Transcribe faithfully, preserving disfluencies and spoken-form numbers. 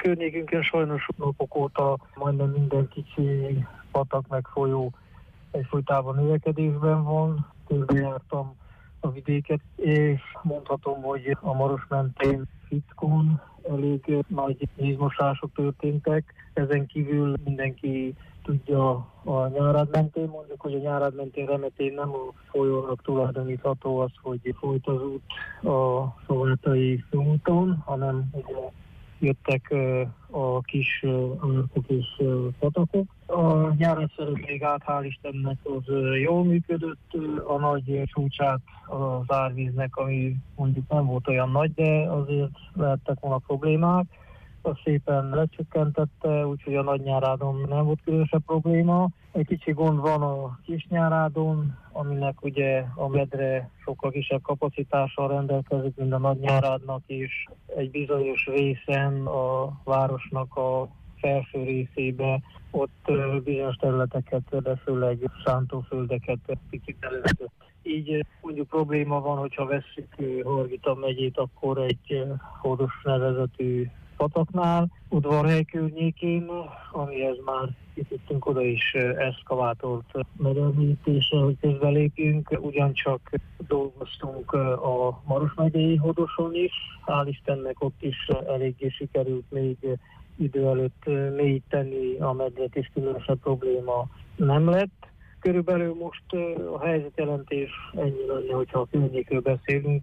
környékünkön sajnos napok óta majdnem minden kicsi patak meg folyó egyfolytában növekedésben van. Körbejártam a vidéket, és mondhatom, hogy a Maros mentén Fickón elég nagy vízmosások történtek. Ezen kívül mindenki tudja a Nyárád mentén, mondjuk, hogy a Nyárád mentén Remetén nem a folyónak tulajdonítható az, hogy folyt az út a Szovátai úton, hanem ugye jöttek a kis árkok és patakok. A Nyárád-Szereség-át hál' Istennek az jól működött, a nagy csúcsát az árvíznek, ami mondjuk nem volt olyan nagy, de azért lehettek volna problémák. Az szépen lecsökkentette, úgyhogy a Nagynyárádon nem volt különösebb probléma. Egy kicsi gond van a Kisnyárádon, aminek ugye a medre sokkal kisebb kapacitással rendelkezik, mint a Nagynyárádnak is. Egy bizonyos részen a városnak a felső részébe ott bizonyos területeket, de főleg szántóföldeket picit előtt. Így mondjuk probléma van, hogyha vesszük Hargita megyét, akkor egy Hódos nevezetű pataknál, Udvarhely környékén, amihez már kifittünk oda is eszkavátort medermélyítésre, hogy közbelépjünk. Ugyancsak dolgoztunk a Maros megyei Hodoson is, hál' Istennek ott is eléggé sikerült még idő előtt mélyíteni a medret, és különösebb probléma nem lett. Körülbelül most a helyzetjelentés ennyi lenne, hogyha a környékről beszélünk.